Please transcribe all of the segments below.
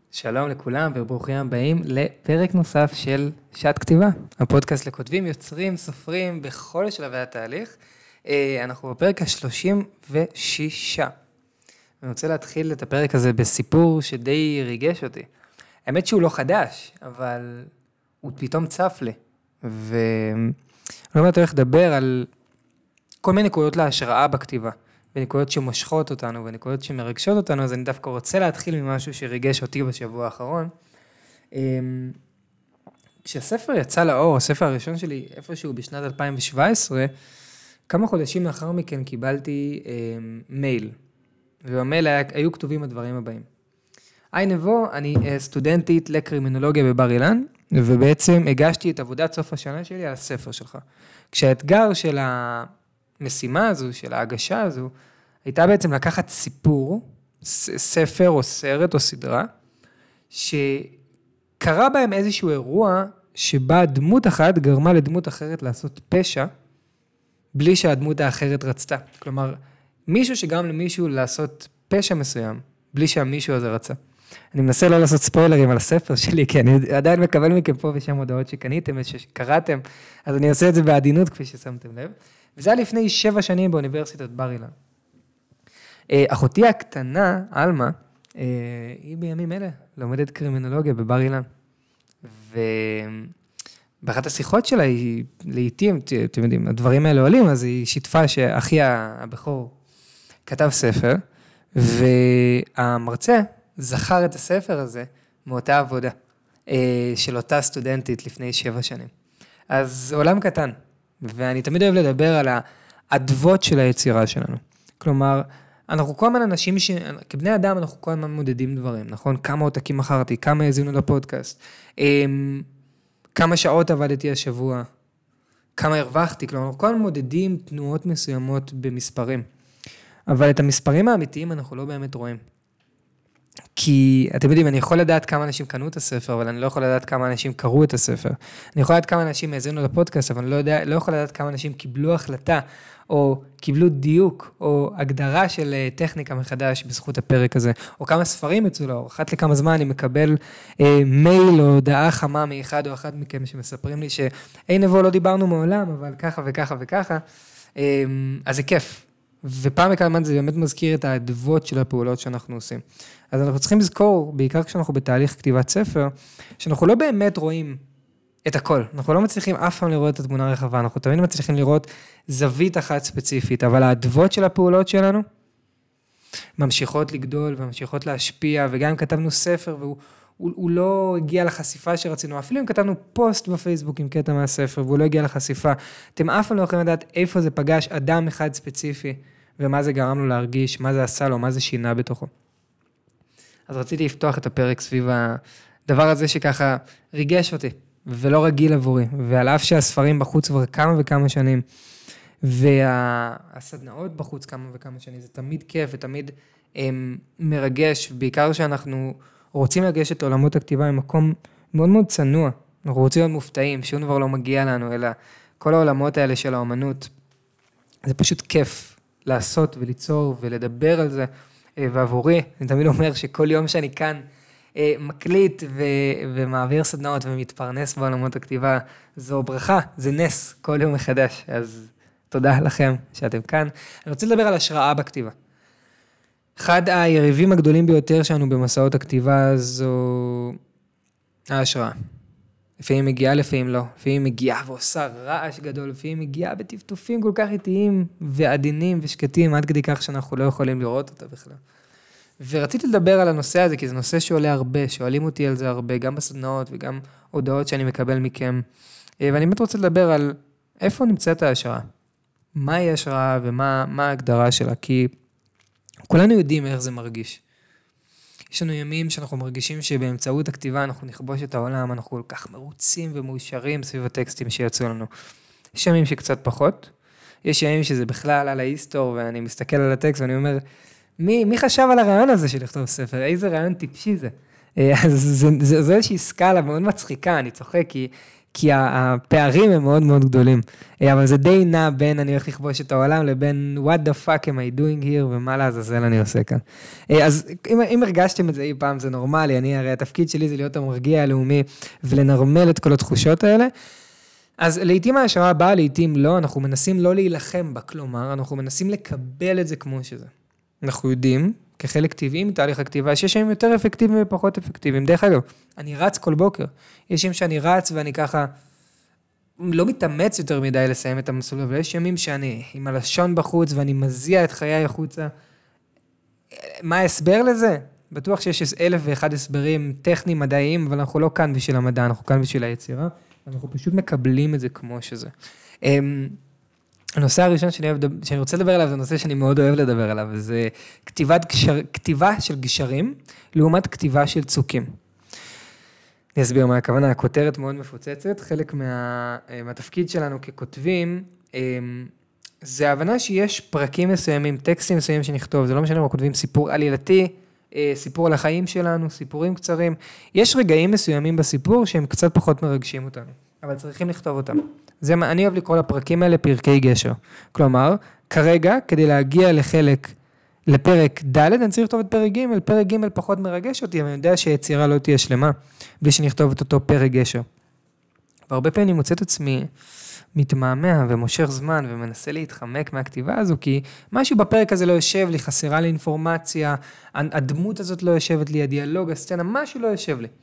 שלום לכולם וברוכים הבאים לפרק נוסף של שעת כתיבה, הפודקאסט לכותבים, יוצרים, סופרים בכל שלבי התהליך. אנחנו בפרק ה-36. אני רוצה להתחיל את הפרק הזה בסיפור שדי ריגש אותי. האמת שהוא לא חדש, אבל הוא פתאום צף לי. ואני לא הולך לדבר על כל מיני נקודות להשראה בכתיבה. ונקודות שמושכות אותנו, ונקודות שמרגשות אותנו, אז אני דווקא רוצה להתחיל ממשהו שריגש אותי בשבוע האחרון. כשהספר יצא לאור, הספר הראשון שלי, איפשהו בשנת 2017, כמה חודשים לאחר מכן קיבלתי מייל, ובמייל היו כתובים הדברים הבאים. היי נבו, אני סטודנטית לקרימינולוגיה בבר אילן, ובעצם הגשתי את עבודת סוף השנה שלי על הספר שלך. כשהאתגר של המשימה הזו, של ההגשה הזו, הייתה בעצם לקחת סיפור, ספר או סרט או סדרה, שקרה בהם איזשהו אירוע, שבה דמות אחת גרמה לדמות אחרת לעשות פשע, בלי שהדמות האחרת רצתה. כלומר, מישהו שגרם למישהו לעשות פשע מסוים, בלי שהמישהו הזה רצה. אני מנסה לא לעשות ספוילרים על הספר שלי, כי אני עדיין מקבל מכם פה ושם הודעות שקניתם ושקראתם, אז אני עושה את זה בעדינות כפי ששמתם לב. וזה היה לפני 7 שנים באוניברסיטת בר אילן. אחותי הקטנה, אלמה, היא בימים אלה לומדת קרימינולוגיה בבר אילן. ובאחת השיחות שלה, היא לעתים, אתם יודעים, הדברים האלה עולים, אז היא שיתפה שאחי הבכור כתב ספר, והמרצה זכר את הספר הזה מאותה עבודה של אותה סטודנטית לפני 7 שנים. אז עולם קטן, ואני תמיד אוהב לדבר על האדוות של היצירה שלנו. כלומר, אנחנו כל הזמן אנשים כבני אדם אנחנו כל הזמן מודדים דברים, נכון? כמה עותקים מכרתי, כמה האזינו לפודקאסט, כמה שעות עבדתי השבוע, כמה הרווחתי, כלומר, אנחנו כל הזמן מודדים תנועות מסוימות במספרים. אבל את המספרים האמיתיים אנחנו לא באמת רואים. כי, אתם יודעים, אני יכול לדעת כמה אנשים קנו את הספר, אבל אני לא יכול לדעת כמה אנשים קראו את הספר. אני יכול לדעת כמה אנשים האזינו לפודקאסט, אבל אני לא יכול לדעת כמה אנשים קיבלו החלטה, או קיבלו דיוק, או הגדרה של טכניקה מחדש בזכות הפרק הזה, או כמה ספרים יצאו לאור. אחת לכמה זמן אני מקבל מייל או הודעה חמה מאחד או אחת מכם שמספרים לי שאין נבוא, לא דיברנו מעולם, אבל ככה וככה וככה. אז זה כיף. ופעם בכמה זה באמת מזכיר את האדוות של הפעולות שאנחנו עושים. אז אנחנו צריכים לזכור, בעיקר כשאנחנו בתהליך כתיבת ספר, שאנחנו לא באמת רואים את הכל. אנחנו לא מצליחים אף פעם לראות את התמונה הרחבה, אנחנו תמיד מצליחים לראות זווית אחת ספציפית, אבל האדוות של הפעולות שלנו ממשיכות לגדול וממשיכות להשפיע, וגם אם כתבנו ספר והוא לא הגיע לחשיפה שרצינו, אפילו אם כתבנו פוסט בפייסבוק עם קטע מהספר, והוא לא הגיע לחשיפה, אתם אף פעם לא יכולים לדעת איפה זה פגש אדם אחד ספציפי, ומה זה גרם לו להרגיש, מה זה עשה לו, מה זה שינה בתוכו. אז רציתי לפתוח את הפרק סביב הדבר הזה שככה ריגש אותי, ולא רגיל עבורי, ועל אף שהספרים בחוץ כבר כמה וכמה שנים, והסדנאות בחוץ כמה וכמה שנים, זה תמיד כיף ותמיד מרגש, בעיקר שאנחנו רוצים לגשת לעולמות הכתיבה ממקום מאוד מאוד צנוע, אנחנו רוצים להיות מופתעים, שום דבר לא מגיע לנו, אלא כל העולמות האלה של האומנות, זה פשוט כיף לעשות וליצור ולדבר על זה, ועבורי, אני תמיד אומר שכל יום שאני כאן מקליט ומעביר סדנאות ומתפרנס בעולמות הכתיבה, זו ברכה, זה נס, כל יום מחדש, אז תודה לכם שאתם כאן. אני רוצה לדבר על השראה בכתיבה. אחד היריבים הגדולים ביותר שלנו במסעות הכתיבה זו ההשראה. לפעמים מגיעה, לפעמים לא. לפעמים מגיעה ועושה רעש גדול, לפעמים מגיעה בטפטופים כל כך איטיים ועדינים ושקטים, עד כדי כך שאנחנו לא יכולים לראות אותה בכלל. ורציתי לדבר על הנושא הזה, כי זה נושא שעולה הרבה, שואלים אותי על זה הרבה, גם בסדנאות וגם הודעות שאני מקבל מכם. ואני באמת רוצה לדבר על איפה נמצאת ההשראה. מהי ההשראה ומה ההגדרה שלה, כי כולנו יודעים איך זה מרגיש. יש לנו ימים שאנחנו מרגישים שבאמצעות הכתיבה אנחנו נכבוש את העולם, אנחנו כל כך מרוצים ומאושרים סביב הטקסטים שיצאו לנו. יש ימים שקצת פחות, יש ימים שזה בכלל על ההיסטור, ואני מסתכל על הטקסט ואני אומר, מי חשב על הרעיון הזה של לכתוב ספר? איזה רעיון טיפשי זה? אז זו איזושהי סקאלה מאוד מצחיקה, אני צוחק, כי הפערים הם מאוד מאוד גדולים. אבל זה די נע בין אני הולך לכבוש את העולם, לבין what the fuck am I doing here, ומה לעזאזל אני עושה כאן. אז אם הרגשתם את זה אי פעם, זה נורמלי, הרי התפקיד שלי זה להיות המרגיע הלאומי, ולנרמל את כל התחושות האלה. אז לעתים ההשראה באה, לעתים לא, אנחנו מנסים לא להילחם בה, כלומר, אנחנו מנסים לקבל את זה כמו שזה. אנחנו יודעים, כחלק טבעי מתהליך הכתיבה, שיש שהם יותר אפקטיביים ופחות אפקטיביים. דרך אגב, אני רץ כל בוקר. יש ימים שאני רץ ואני ככה לא מתאמץ יותר מדי לסיים את המסלול, אבל יש ימים שאני עם הלשון בחוץ ואני מזיע את חיי החוצה. מה ההסבר לזה? בטוח שיש 1,001 הסברים טכניים, מדעיים, אבל אנחנו לא כאן בשביל המדע, אנחנו כאן בשביל היצירה, אנחנו פשוט מקבלים את זה כמו שזה. הנושא הראשון שאני רוצה לדבר עליו, זה נושא שאני מאוד אוהב לדבר עליו, זה כתיבה של גשרים, לעומת כתיבה של צוקים. אני אסביר מה הכוונה, הכותרת מאוד מפוצצת, חלק מהתפקיד שלנו ככותבים, זה ההבנה שיש פרקים מסוימים, טקסטים מסוימים שנכתוב, זה לא משנה, אנחנו כותבים סיפור עלילתי, סיפור על החיים שלנו, סיפורים קצרים, יש רגעים מסוימים בסיפור שהם קצת פחות מרגשים אותנו, אבל צריכים לכתוב אותם. אני אוהב לקרוא לפרקים האלה פרקי גשר. כלומר, כרגע, כדי להגיע לפרק ד', אני צריך לכתוב את פרק ג', פרק ג' פחות מרגש אותי, אבל אני יודע שהיצירה לא תהיה שלמה, בלי שנכתוב את אותו פרק גשר. והרבה פעמים אני מוצא את עצמי מתמהמה ומושך זמן, ומנסה להתחמק מהכתיבה הזו, כי משהו בפרק הזה לא יושב לי, חסרה לי אינפורמציה, הדמות הזאת לא יושבת לי, הדיאלוג, הסצנה, משהו לא יושב לי.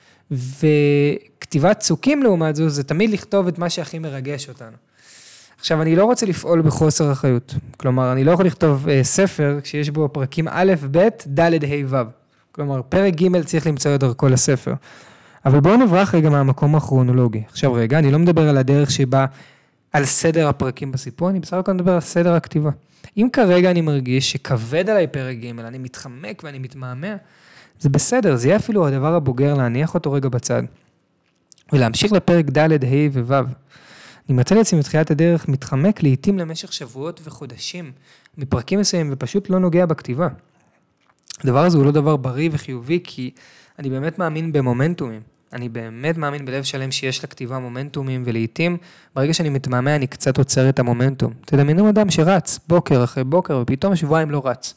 וכתיבת צוקים לעומת זו, זה תמיד לכתוב את מה שהכי מרגש אותנו. עכשיו, אני לא רוצה לפעול בחוסר אחריות. כלומר, אני לא יכול לכתוב ספר כשיש בו פרקים א', ב', ד', ה', ו'. כלומר, פרק ג' צריך למצוא את דרכו לספר. אבל בואו נברח רגע מהמקום הכרונולוגי. עכשיו רגע, אני לא מדבר על הדרך שבה על סדר הפרקים בסיפור, אני בסך הכל מדבר על סדר הכתיבה. אם כרגע אני מרגיש שכבד עליי פרק ג', אני מתחמק ואני מתמהמה, זה בסדר, זה יהיה אפילו הדבר הבוגר להניח אותו רגע בצד. ולהמשיך לפרק ד', ה' וו'. אני מצא לעצמי מתחילת הדרך מתחמק לעתים למשך שבועות וחודשים מפרקים מסוימים ופשוט לא נוגע בכתיבה. הדבר הזה הוא לא דבר בריא וחיובי, כי אני באמת מאמין במומנטומים. אני באמת מאמין בלב שלם שיש לכתיבה מומנטומים, ולעתים ברגע שאני מתמהמה אני קצת עוצר את המומנטום. תדמיינו אדם שרץ בוקר אחרי בוקר ופתאום שבועיים לא רץ.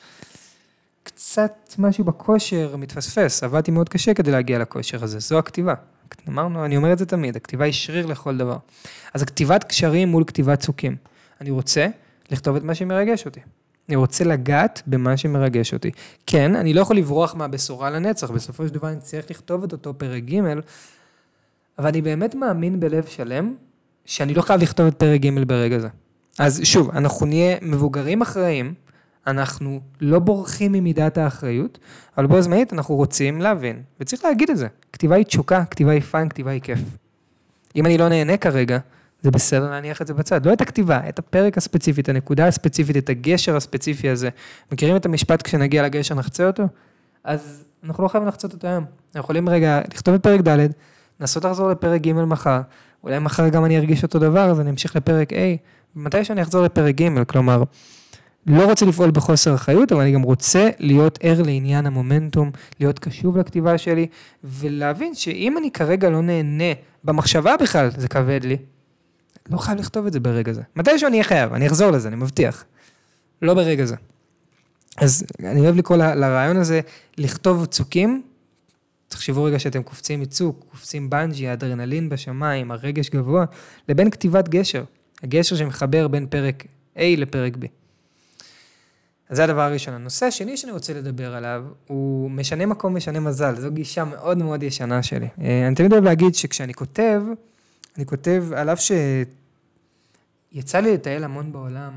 קצת משהו בכושר מתפספס, עבדתי מאוד קשה כדי להגיע לכושר הזה, זו הכתיבה. אמרנו, אני אומר את זה תמיד, הכתיבה היא שריר לכל דבר. אז הכתיבת קשרים מול כתיבת צוקים. אני רוצה לכתוב את מה שמרגש אותי. אני רוצה לגעת במה שמרגש אותי. כן, אני לא יכול לברוח מהבשורה לנצח, בסופו של דבר אני צריך לכתוב את אותו פרק ג', אבל אני באמת מאמין בלב שלם, שאני לא חייב לכתוב את פרק ג' ברגע זה. אז שוב, אנחנו נהיה מבוגרים אחראים, אנחנו לא בורחים ממידת האחריות, אבל בו זמנית אנחנו רוצים להבין, וצריך להגיד את זה. כתיבה היא תשוקה, כתיבה היא פן, כתיבה היא כיף. אם אני לא נהנה כרגע, זה בסדר להניח את זה בצד. לא את הכתיבה, את הפרק הספציפי, את הנקודה הספציפית, את הגשר הספציפי הזה. מכירים את המשפט כשנגיע לגשר נחצה אותו? אז אנחנו לא חייבים לחצות אותו היום. אנחנו יכולים רגע לכתוב את פרק ד', לנסות לחזור לפרק ג' מחר, אולי מחר גם אני ארגיש אותו דבר, אז אני אמשיך לפרק A, ומתי שאני אחזור לפרק ג', כלומר, לא רוצה לפעול בחוסר אחריות, אבל אני גם רוצה להיות ער לעניין המומנטום, להיות קשוב לכתיבה שלי, ולהבין שאם אני כרגע לא נהנה במחשבה בכלל, זה כבד לי, לא חייב לכתוב את זה ברגע זה. מתי שאני אהיה חייב, אני אחזור לזה, אני מבטיח. לא ברגע זה. אז אני אוהב לקרוא לרעיון הזה, לכתוב צוקים, תחשבו רגע שאתם קופצים מצוק, קופצים בנג'י, האדרנלין בשמיים, הרגש גבוה, לבין כתיבת גשר. הגשר שמחבר בין פרק A לפרק B. אז זה הדבר הראשון. הנושא השני שאני רוצה לדבר עליו, הוא משנה מקום, משנה מזל. זו גישה מאוד מאוד ישנה שלי. אני תמיד אוהב להגיד שכשאני כותב, אני כותב על אף שיצא לי לטייל המון בעולם,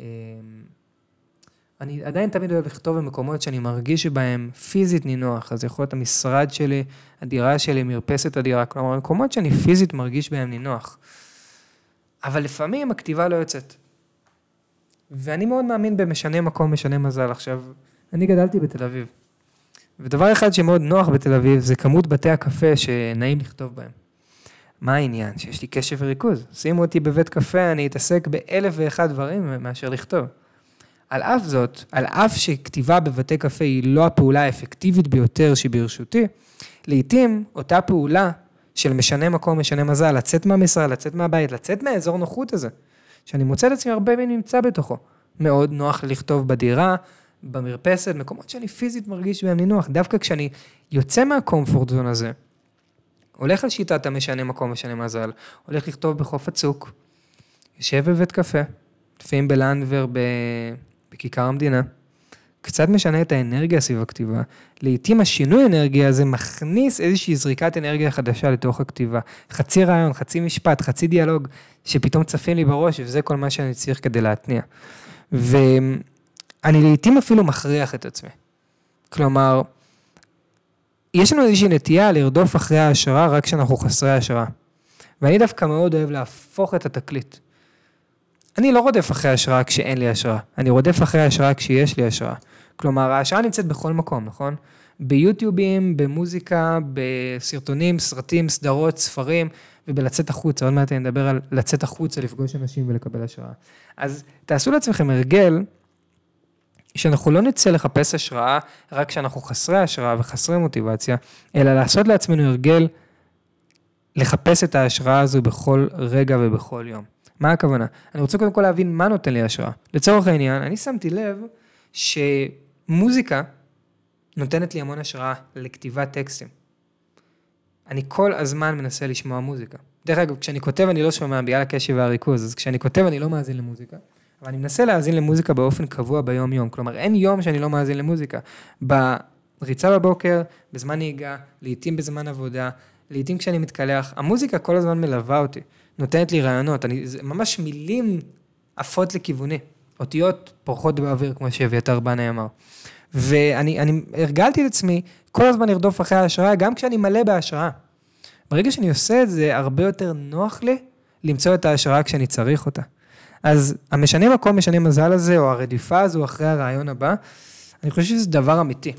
אני עדיין תמיד אוהב לכתוב במקומות שאני מרגיש שבהם פיזית נינוח, אז יכול להיות המשרד שלי, הדירה שלי, מרפסת הדירה, כלומר, מקומות שאני פיזית מרגיש בהם נינוח. אבל לפעמים הכתיבה לא יוצאת. ואני מאוד מאמין במשנה מקום, משנה מזל. עכשיו, אני גדלתי בתל אביב. ודבר אחד שמאוד נוח בתל אביב, זה כמות בתי הקפה שנעים לכתוב בהם. מה העניין? שיש לי קשב וריכוז. שימו אותי בבית קפה, אני אתעסק ב1,001 דברים מאשר לכתוב. על אף זאת, על אף שכתיבה בבתי קפה היא לא הפעולה האפקטיבית ביותר שברשותי, לעתים אותה פעולה של משנה מקום, משנה מזל, לצאת מהמשרד, לצאת מהבית, לצאת מהאזור נוחות הזה, שאני מוצא את עצמי הרבה נמצא בתוכו. מאוד נוח לכתוב בדירה, במרפסת, מקומות שאני פיזית מרגיש בהם נינוח. דווקא כשאני יוצא מהקומפורט זון הזה, הולך על שיטת המשנה מקום, משנה מזל, הולך לכתוב בחוף הצוק, יושב בבית קפה, לפעמים בלנדבר, בכיכר המדינה, קצת משנה את האנרגיה סביב הכתיבה. לעתים השינוי האנרגיה הזה מכניס איזושהי זריקת אנרגיה חדשה לתוך הכתיבה. חצי רעיון, חצי משפט, חצי דיאלוג, שפתאום צפים לי בראש, וזה כל מה שאני צריך כדי להתניע. ואני לעתים אפילו מכריח את עצמי. כלומר, יש לנו איזושהי נטייה לרדוף אחרי ההשראה רק כשאנחנו חסרי ההשראה. ואני דווקא מאוד אוהב להפוך את התקליט. אני לא רודף אחרי השראה כשאין לי השראה, אני רודף אחרי השראה כשיש לי השראה. כלומר, ההשראה נמצאת בכל מקום, נכון? ביוטיובים, במוזיקה, בסרטונים, סרטים, סדרות, ספרים, ובלצאת החוצה. עוד מעט אני מדבר על לצאת החוצה, לפגוש אנשים ולקבל השראה. אז תעשו לעצמכם הרגל, שאנחנו לא נצא לחפש השראה, רק כשאנחנו חסרי השראה וחסרי מוטיבציה, אלא לעשות לעצמנו הרגל, לחפש את ההשראה הזו בכל רגע ובכל יום. מה הכוונה? אני רוצה קודם כל להבין מה נותן לי השראה. לצורך העניין, אני שמתי לב שמוזיקה נותנת לי המון השראה לכתיבת טקסטים. אני כל הזמן מנסה לשמוע מוזיקה. דרך אגב, כשאני כותב אני לא שומע בגלל הקשב והריכוז, אז כשאני כותב אני לא מאזין למוזיקה, אבל אני מנסה להאזין למוזיקה באופן קבוע ביום יום. כלומר, אין יום שאני לא מאזין למוזיקה. בריצה בבוקר, בזמן נהיגה, לעתים בזמן עבודה, לעתים כשאני מתקלח, המוזיקה כל הזמן מלווה אותי. נותנת לי רעיונות, זה ממש מילים עפות לכיווני, אותיות פורחות באוויר, כמו שאביתר בנאי אמר. ואני הרגלתי את עצמי כל הזמן לרדוף אחרי ההשראה, גם כשאני מלא בהשראה. ברגע שאני עושה את זה, הרבה יותר נוח לי למצוא את ההשראה כשאני צריך אותה. אז המשנה מקום, משנה מזל הזה, או הרדיפה הזו אחרי הרעיון הבא, אני חושב שזה דבר אמיתי.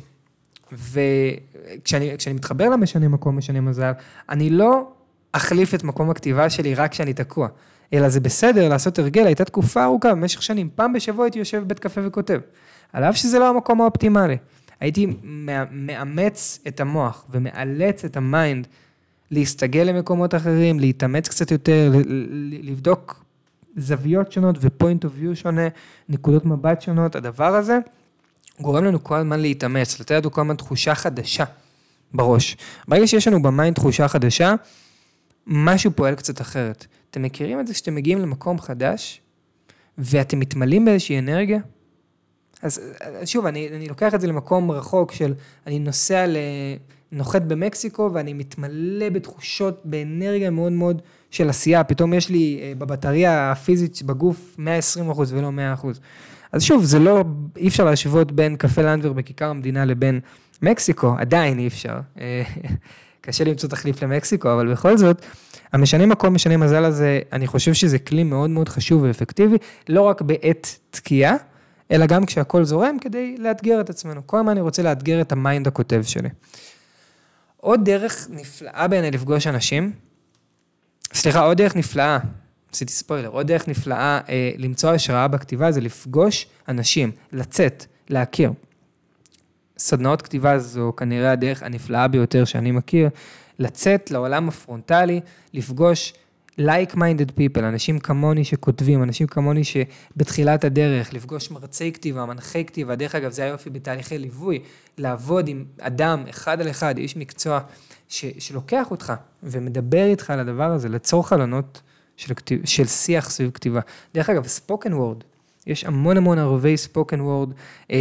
וכשאני מתחבר למשנה מקום, משנה מזל, אני לא אחליף את מקום הכתיבה שלי רק כשאני תקוע, אלא זה בסדר לעשות הרגל, הייתה תקופה ארוכה, במשך שנים, פעם בשבוע הייתי יושב בבית קפה וכותב, על אף שזה לא המקום האופטימלי, הייתי מאמץ את המוח, ומאלץ את המיינד, להסתגל למקומות אחרים, להתאמץ קצת יותר, לבדוק זוויות שונות, ופוינט אוף ויו שונה, נקודות מבט שונות, הדבר הזה, גורם לנו כל הזמן להתאמץ, לתת לנו כל הזמן תחושה חדשה בראש. ברגע שיש לנו במיינד תחושה חדשה, משהו פועל קצת אחרת. אתם מכירים את זה כשאתם מגיעים למקום חדש, ואתם מתמלאים באיזושהי אנרגיה? אז שוב, אני לוקח את זה למקום רחוק של, אני נוחת במקסיקו, ואני מתמלא בתחושות, באנרגיה מאוד מאוד של עשייה. פתאום יש לי בבטריה הפיזית בגוף 120% ולא 100%. אז שוב, זה לא, אי אפשר להשוות בין קפה לנדבר בכיכר המדינה לבין מקסיקו, עדיין אי אפשר. קשה למצוא תחליף למקסיקו, אבל בכל זאת, המשנה מקום, משנה מזל הזה, אני חושב שזה כלי מאוד מאוד חשוב ואפקטיבי, לא רק בעת תקיעה, אלא גם כשהכל זורם, כדי לאתגר את עצמנו. כל מה אני רוצה לאתגר את המיינד הכותב שלי. עוד דרך נפלאה בעיניי לפגוש אנשים, עוד דרך נפלאה, עשיתי ספוילר, עוד דרך נפלאה למצוא השראה בכתיבה, זה לפגוש אנשים, לצאת, להכיר. סדנאות כתיבה זו כנראה הדרך הנפלאה ביותר שאני מכיר, לצאת לעולם הפרונטלי, לפגוש like-minded people, אנשים כמוני שכותבים, אנשים כמוני שבתחילת הדרך, לפגוש מרצי כתיבה, מנחי כתיבה, דרך אגב זה היופי בתהליכי ליווי, לעבוד עם אדם אחד על אחד, איש מקצוע שלוקח אותך ומדבר איתך על הדבר הזה, ליצור חלונות של שיח סביב כתיבה. דרך אגב, spoken word, יש המון ערבי spoken word,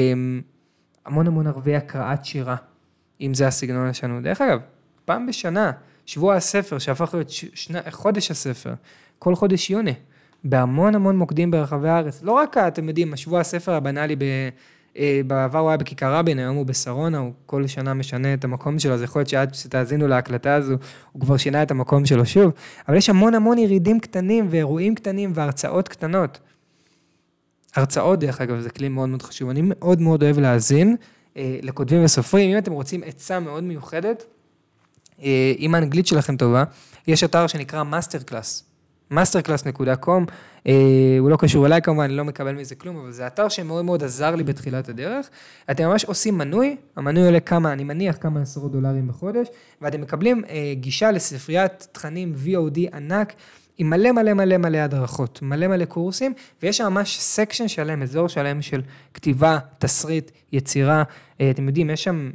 המון ערבי הקראת שירה, אם זה הסגנון שלנו. דרך אגב, פעם בשנה, שבוע הספר, שהפך להיות חודש הספר, כל חודש יוני, בהמון מוקדים ברחבי הארץ. לא רק, אתם יודעים, השבוע הספר הבנאלי בעבר הוא היה בכיכר רבין, היום הוא בשרונה, הוא כל שנה משנה את המקום שלו, אז יכול להיות שעד שתאזינו להקלטה הזו, הוא כבר שינה את המקום שלו שוב, אבל יש המון ירידים קטנים, ואירועים קטנים, והרצאות קטנות. הרצאות, דרך אגב, זה כלי מאוד מאוד חשוב. אני מאוד אוהב להאזין לכותבים וסופרים. אם אתם רוצים עצה מאוד מיוחדת, אם האנגלית שלכם טובה, יש אתר שנקרא מאסטר קלאס. masterclass.com, הוא לא קשור אליי כמובן, אני לא מקבל מזה כלום, אבל זה אתר שמאוד מאוד עזר לי בתחילת הדרך. אתם ממש עושים מנוי, המנוי עולה אני מניח כמה $10 בחודש, ואתם מקבלים גישה לספריית תכנים VOD ענק, עם מלא מלא מלא מלא הדרכות, מלא מלא קורסים, ויש שם ממש סקשן שלם, אזור שלם של כתיבה, תסריט, יצירה, אתם יודעים, יש שם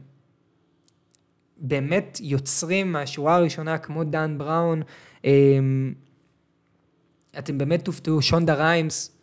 באמת יוצרים מהשורה הראשונה, כמו דן בראון, אתם באמת תופתעו, שונדה ריימס,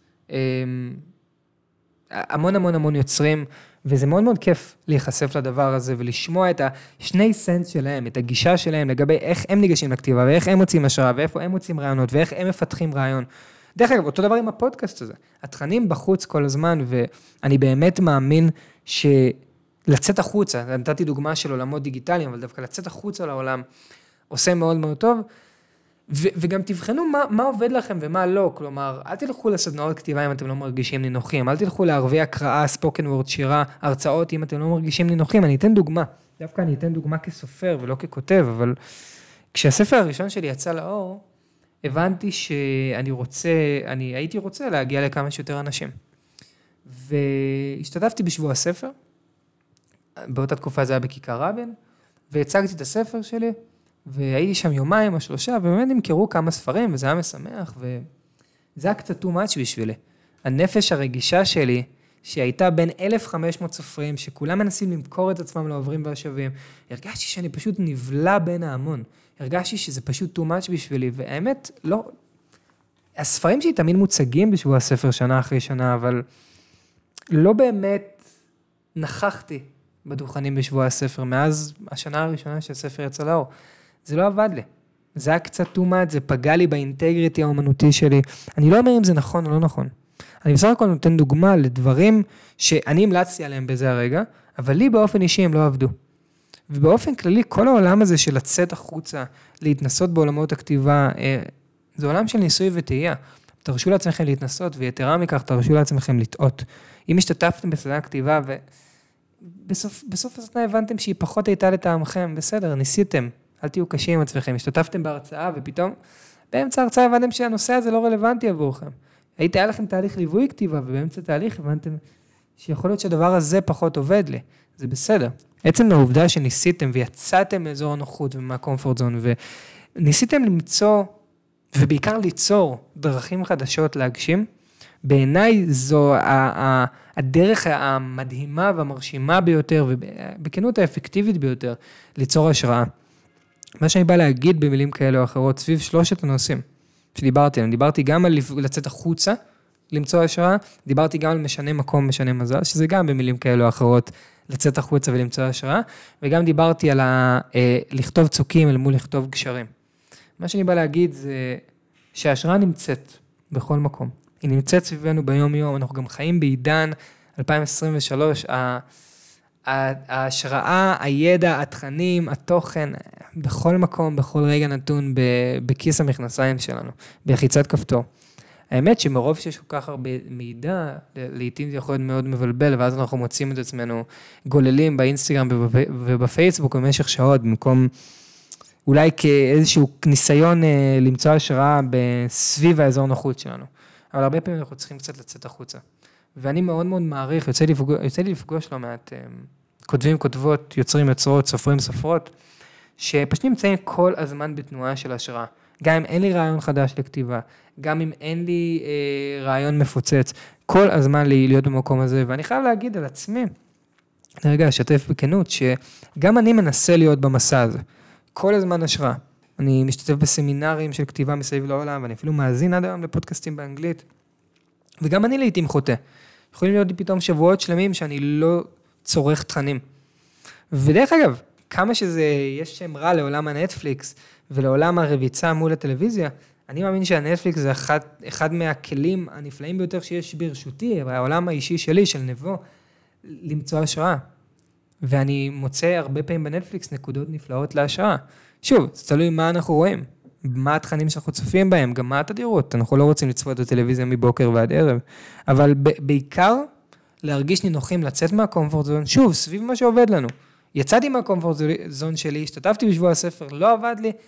המון המון המון יוצרים, וזה מאוד מאוד כיף להיחשף לדבר הזה, ולשמוע את השני סנס שלהם, את הגישה שלהם, לגבי איך הם ניגשים לכתיבה, ואיך הם מוצאים השראה, ואיפה הם מוצאים רעיונות, ואיך הם מפתחים רעיון. דרך אגב, אותו דבר עם הפודקאסט הזה. התכנים בחוץ כל הזמן, ואני באמת מאמין שלצאת החוצה, נתתי דוגמה של עולמות דיגיטליים, אבל דווקא לצאת החוצה לעולם, עושה מאוד מאוד טוב, וגם תבחנו מה עובד לכם ומה לא, כלומר, אל תלכו לסדנאות כתיבה אם אתם לא מרגישים נינוחים, אל תלכו לערבי הקראה, ספוקן וורד, שירה, הרצאות אם אתם לא מרגישים נינוחים, אני אתן דוגמה, דווקא אני אתן דוגמה כסופר ולא ככותב, אבל כשהספר הראשון שלי יצא לאור, הבנתי הייתי רוצה להגיע לכמה שיותר אנשים, והשתתפתי בשבוע הספר, באותה תקופה זה היה בכיכר רבין, והצגתי את הספר שלי, והייתי שם יומיים או 3, ובאמת נמכרו כמה ספרים, וזה היה משמח, וזה היה קצת too much בשבילי. הנפש הרגישה שלי, שהייתה בין 1,500 סופרים, שכולם מנסים למכור את עצמם לעוברים והשווים, הרגשתי שאני פשוט נבלע בין ההמון. הרגשתי שזה פשוט too much בשבילי, והאמת, לא... הספרים שלי תמיד מוצגים בשבוע הספר שנה אחרי שנה, אבל לא באמת נכחתי בדוכנים בשבוע הספר, מאז השנה הראשונה שהספר יצא לאור. זה לא עבד לי. זה היה קצת too much, זה פגע לי באינטגריטי האומנותי שלי. אני לא אומר אם זה נכון או לא נכון. אני בסך הכל נותן דוגמה לדברים שאני המלצתי עליהם בזה הרגע, אבל לי באופן אישי הם לא עבדו. ובאופן כללי, כל העולם הזה של לצאת החוצה, להתנסות בעולמות הכתיבה, זה עולם של ניסוי וטעייה. תרשו לעצמכם להתנסות, ויתרה מכך, תרשו לעצמכם לטעות. אם השתתפתם בסדנה כתיבה, ובסוף הסדנה הבנתם שהיא פחות הייתה לטעמכם, בסדר, ניסיתם. אל תהיו קשים עם עצמכם, השתתפתם בהרצאה, ופתאום באמצע ההרצאה הבנתם שהנושא הזה לא רלוונטי עבורכם. היה לכם תהליך ליווי כתיבה, ובאמצע תהליך הבנתם שיכול להיות שהדבר הזה פחות עובד לי. זה בסדר. עצם העובדה שניסיתם ויצאתם מאזור הנוחות ומהקומפורט זון, וניסיתם למצוא, ובעיקר ליצור דרכים חדשות להגשים, בעיניי זו הדרך המדהימה והמרשימה ביותר, ובכנות האפקטיבית ביותר, ליצור השראה. מה שאני בא להגיד במילים כאלה או אחרות, סביב 3 הנושאים שדיברתי עליהם, דיברתי גם על לצאת החוצה, למצוא השראה, דיברתי גם על משנה מקום, משנה מזל, שזה גם במילים כאלה או אחרות, לצאת החוצה ולמצוא השראה, וגם דיברתי על לכתוב צוקים אל מול לכתוב גשרים. מה שאני בא להגיד זה שההשראה נמצאת בכל מקום. היא נמצאת סביבנו ביום יום, אנחנו גם חיים בעידן 2023, ההשראה, הידע, התכנים, התוכן, בכל מקום, בכל רגע נתון, בכיס המכנסיים שלנו, בלחיצת כפתור. האמת שמרוב שיש כל כך הרבה מידע, לעתים זה יכול להיות מאוד מבלבל, ואז אנחנו מוצאים את עצמנו גוללים באינסטגרם ובפייסבוק במשך שעות, במקום אולי כאיזשהו ניסיון למצוא השראה בסביב האזור נוחות שלנו. אבל הרבה פעמים אנחנו צריכים קצת לצאת החוצה. ואני מאוד מאוד מעריך, יוצא לי לפגוש לא מעט כותבים, כותבות, יוצרים, יוצרות, סופרים, סופרות, שפשוט נמצאים כל הזמן בתנועה של השראה. גם אם אין לי רעיון חדש לכתיבה, גם אם אין לי רעיון מפוצץ, כל הזמן להיות במקום הזה, ואני חייב להגיד על עצמי, רגע, אשתף בכנות, שגם אני מנסה להיות במסע הזה, כל הזמן השראה. אני משתתף בסמינרים של כתיבה מסביב לעולם, ואני אפילו מאזין עד היום לפודקאסטים באנגלית, וגם אני לעתים חוטא. יכולים להיות פתאום שבועות שלמים שאני לא צורך תכנים. ודרך אגב, כמה שזה יש שם רע לעולם הנטפליקס, ולעולם הרביצה מול הטלוויזיה, אני מאמין שהנטפליקס זה אחד מהכלים הנפלאים ביותר שיש ברשותי, העולם האישי שלי, של נבו, למצוא השראה. ואני מוצא הרבה פעמים בנטפליקס נקודות נפלאות להשראה. שוב, זה תלוי מה אנחנו רואים, מה התכנים שאנחנו צופים בהם, גם מה התדירות. אנחנו לא רוצים לצפות בטלוויזיה מבוקר ועד ערב, אבל בעיקר להרגיש נינוחים, לצאת מהקומפורט זון, שוב, סביב מה שעובד לנו. יצאתי מהקומפורט זון שלי, השתתפתי בשבוע הספר, לא עבד לי,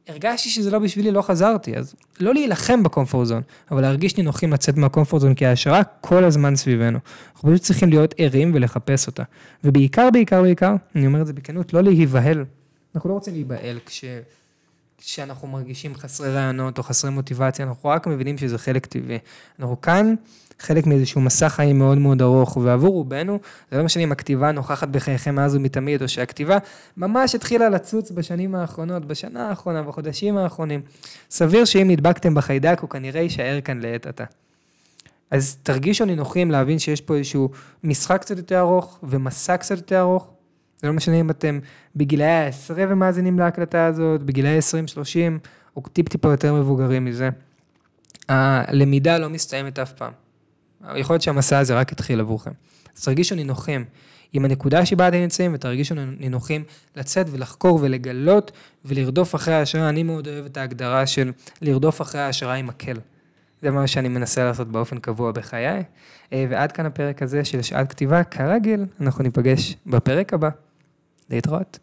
הרגשתי שזה לא בשבילי, לא חזרתי, אז לא להילחם בקומפורט זון, אבל להרגיש נינוחים לצאת מהקומפורט זון, כי ההשראה כל הזמן סביבנו. אנחנו פשוט צריכים להיות ערים ולחפש אותה. ובעיקר, אני אומר את זה בכנות, לא להיבהל. אנחנו לא רוצים להיבהל כשאנחנו מרגישים חסרי רעיונות או חסרי מוטיבציה, אנחנו רק מבינים שזה חלק טבעי. אנחנו כאן חלק מאיזשהו מסע חיים מאוד מאוד ארוך, ועבור רובנו, זה לא משנה אם הכתיבה נוכחת בחייכם מאז ומתמיד, או שהכתיבה ממש התחילה לצוץ בשנים האחרונות, בשנה האחרונה, בחודשים האחרונים. סביר שאם נדבקתם בחיידק, הוא כנראה יישאר כאן לעת עתה. אז תרגישו נינוחים להבין שיש פה איזשהו משחק קצת יותר ארוך, ומסע קצת יותר ארוך. זה לא משנה אם אתם בגילאי ה-10 ומאזינים להקלטה הזאת, בגילאי 20-30, או טיפ-טיפה יותר מבוגרים מזה. הלמידה לא מסתיימת אף פעם. יכול להיות שהמסע הזה רק התחיל עבורכם. אז תרגישו נינוחים עם הנקודה שבה אתם נמצאים, ותרגישו נינוחים לצאת ולחקור ולגלות ולרדוף אחרי ההשראה. אני מאוד אוהב את ההגדרה של לרדוף אחרי ההשראה עם מקל. זה מה שאני מנסה לעשות באופן קבוע בחיי. ועד כאן הפרק הזה של שעת כתיבה. כרגיל, אנחנו ניפגש בפרק הבא. להתראות.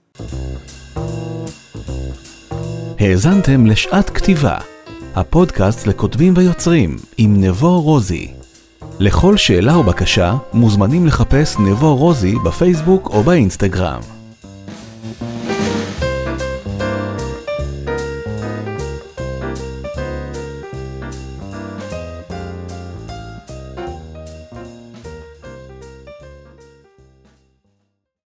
האזנתם לשעת כתיבה, הפודקאסט לכותבים ויוצרים עם נבו רוזי. לכל שאלה או בקשה מוזמנים לחפש נבו רוזי בפייסבוק או באינסטגרם.